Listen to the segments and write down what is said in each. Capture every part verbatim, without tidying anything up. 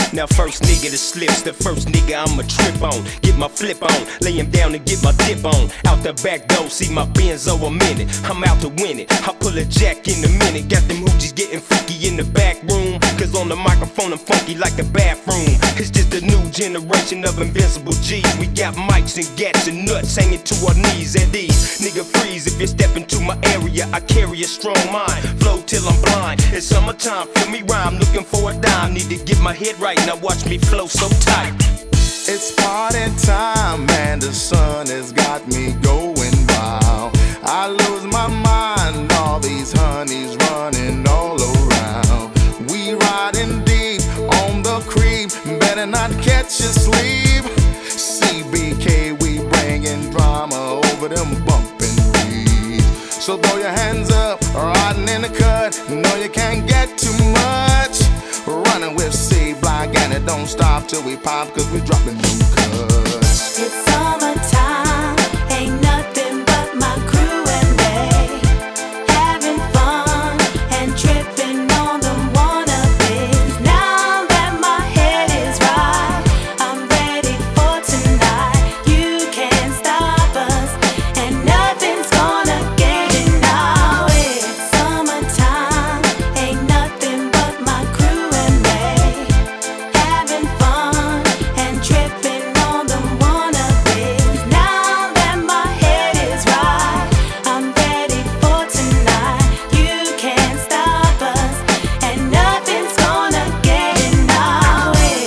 Now first nigga that slips, the first nigga I'ma trip on. Get my flip on, lay him down and get my dip on. Out the back door, see my Benzo a minute. I'm out to win it, I pull a jack in a minute. Got them hoochies getting freaky in the back room. Cause on the microphone I'm funky like the bathroom. It's just a new generation of invincible G's. We got mics and gats and nuts hanging to our knees at ease. Nigga freeze if you step into my area. I carry a strong mind, flow till I'm blind. It's summertime, feel me rhyme, looking for a dime. Need to get my head right, now watch me flow so tight. It's party time and the sun has got me going wild. I lose my mind, all these honeys running all around. We riding deep on the creep, better not catch you sleep. C B K, we bringing drama over them bumping beats. So throw your hands up, riding in the cut, no you can't get too much. Running with C-Block and it don't stop till we pop, cause we dropping new cuts. It's summertime, ain't nothing but my crew and they having fun and tripping on them wannabes. Now that my head is right, I'm ready for tonight. You can't stop us and nothing's gonna get in our way. It's summertime, ain't nothing but my crew and they having fun and tripping on them wannabes. Now that my head is right, I'm ready for tonight. You can't stop us and nothing's gonna get in our way.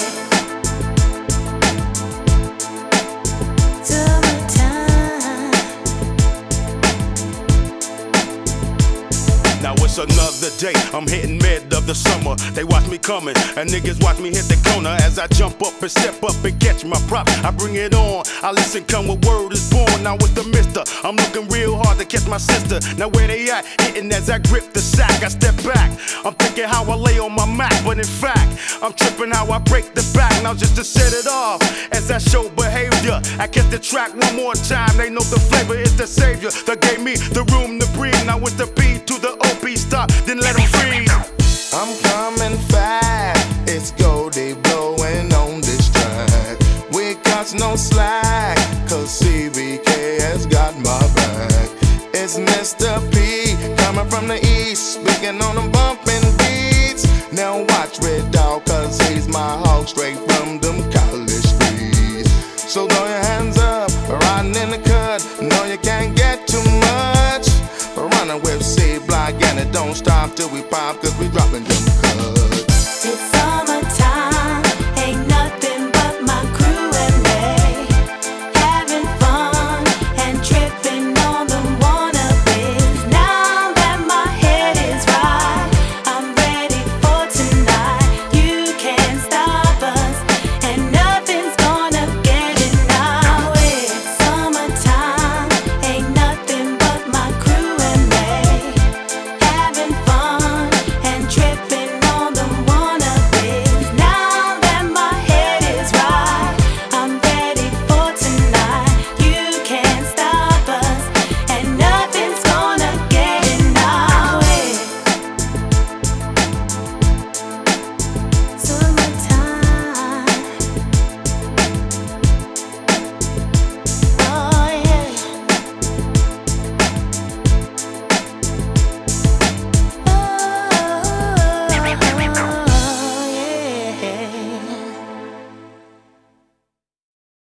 Summertime. Now it's another day, I'm hitting mid of the summer. They watch me coming, and niggas watch me hit the corner. As I jump up and step up and catch my prop, I bring it on, I listen, come with word is born. Now with the mister, I'm looking real hard to catch my sister. Now where they at? Hitting as I grip the sack, I step back. I'm thinking how I lay on my Mac, but in fact, I'm tripping how I break the back. Now just to set it off, as I show behavior, I catch the track one more time. They know the flavor is the savior that gave me the room to breathe. Now with the B to the O P stop, then let them freeze. I'm coming fast, it's Goldie blowing on this track. We got no slack, cause C B K has got my back. It's Mister P, coming from the east, speaking on them bumping beats. Now watch Red Dog, cause he's my hog straight from them college streets. So throw your hands up, riding in the cut, no you can't get